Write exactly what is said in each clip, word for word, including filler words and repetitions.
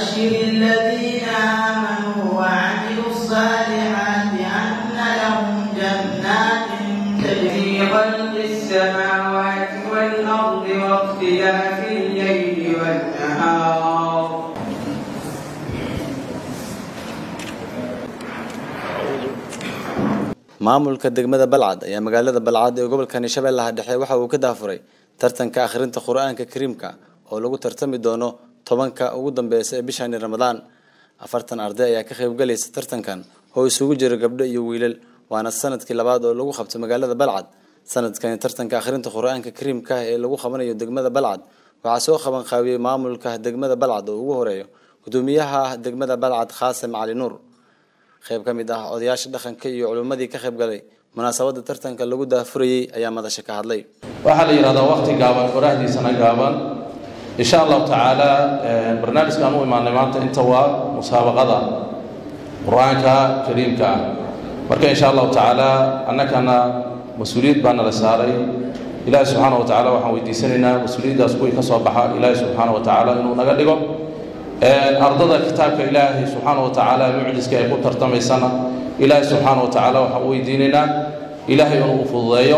وبشر الذين آمنوا وعملوا الصالحات أن لهم جنات تجري خلق السماوات والأرض واختلاف الليل والنهار. maamulka degmada Balcad ayaa magaalada Balcad ee gobolka Shabeellaha Dhexe waxa uu ka daafuray tartanka akhrinta Quraanka Kariimka oo lagu tartami doono tobanka ugu dambeeyay ee bishan Ramadaan. afartan arday ayaa ka qayb galaysa tartankan oo isugu jira gabdho iyo wiilal, waana sanadkii labaad oo lagu qabto magaalada Balcad. sanadkan tartanka akhrinta Quraanka Kariimka ee lagu qabanayo degmada Balcad waxa soo qaban qaabiyay maamulka degmada Balcad oo ugu horeeyo gudoomiyaha degmada Balcad Qaasim Cali Nuur. qayb kamid ah odayaasha dhaqanka iyo culimadii ka qayb galay munaasabada tartanka lagu daafurayay ayaa madasha ka hadlay. waxa la yiraahdaa waqti gaaban qorahdiisana gaaban insha Allah taala barnaamijkan uu imaanay maanta inta waa musaabaqada Quraanka Kariimka marka insha Allah taala annakana mas'uuliyad baan la saaray Ilaahay subhanahu wa ta'ala waxaan weydiisanaynaa mas'uuliyadaas kuwii ka soo baxa Ilaahay subhanahu wa ta'ala inuu naga dhigo ardada kitaabka Ilaahay subhanahu wa ta'ala mucjiska ay ku tartamaysana Ilaahay subhanahu wa ta'ala waxa uu weydiinayna Ilaahay inuu fududeeyo.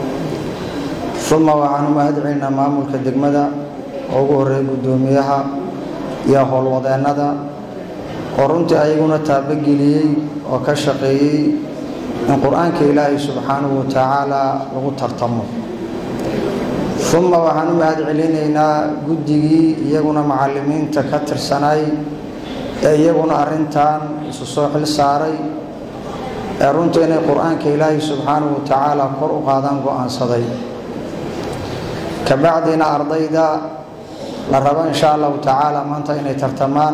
thumma waxaan u mahadcelinaynaa maamulka degmada oo ugu horeeya gudoomiyaha iyo howlwadeennada oo runtii ayaguna taabageliyay oo ka shaqeeyay in quraanka Ilaahay subhanahu wa ta'ala lagu tartamo. ثم waxaan u mahadcelinaynaa guddigii iyaguna macallimiinta ka tirsanay ee iyaguna arintan isu soo xil saaray ee runtii inay quraanka Ilaahay subhanahu wa ta'ala kor u qaadaan go'aansaday. ka bacdina ardayda la rabo insha Allah ta'ala maanta inay tartamaan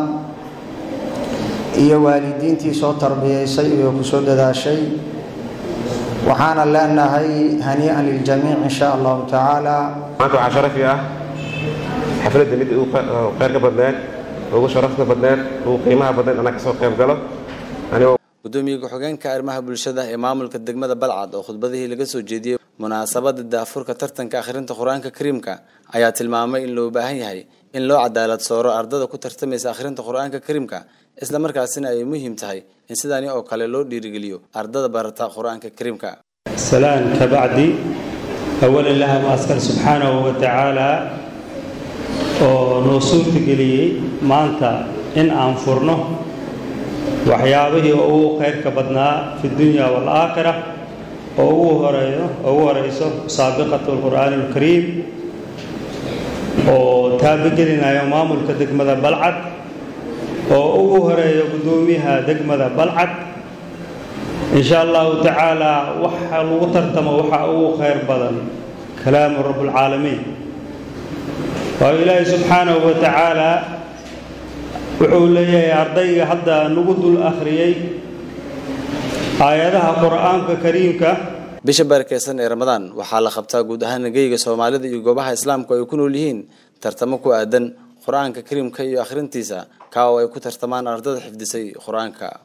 iyo waalidiintii soo tarbiyeysay iyo ku soo dadaashay waxaana leenahay hanii'an lil jamii' insha Allah ta'ala. maanta waxaa sharaf ah xafladda mid uu qeyrka badnaan ugu sharafta badnaan uu qiimaha badnaan ana ka soo qayb galo. gudoomiyaha xogeenka arrimaha bulshada ee maamulka degmada Balcad oo khudbadihii laga soo jeediyay munaasabada daafurka tartanka akhrinta Quraanka Kariimka ayaa tilmaamay in loo baahan yahay in loo cadaalad sooro ardada ku tartamaysa akhrinta Quraanka Kariimka isla markaasina ay muhiim tahay in sidaani oo kale loo dhiirigeliyo ardada barata Quraanka Kariimka. salaan ka bacdi أولا لها ما أسكر سبحانه وتعالى ونصوت قليل ما أنت إن أنفرنه وحيابه أو خير كبدنا في الدنيا والآخرة أو رئيسه أو رئيسه سابقة القرآن الكريم وتابق لنا يوم ملك دقمة بلعد أو رئيسه قدومها دقمة بلعد إن شاء الله تعالى وحى وترتم وحى خير بدن كلام رب العالمين وإلهي سبحانه وتعالى وحول لي أرضي حتى نقود الآخرية آياتها قرآن كريم ك bisha barakeysan ee Ramadaan waxa la qabtaa guud ahaan nagayga Soomaalida iyo goobaha Islaamka ay ku nool yihiin tartamo ku aadan Quraanka Kariimka iyo akhrintiisa ka oo ay ku tartamaan ardada xifdisay Quraanka.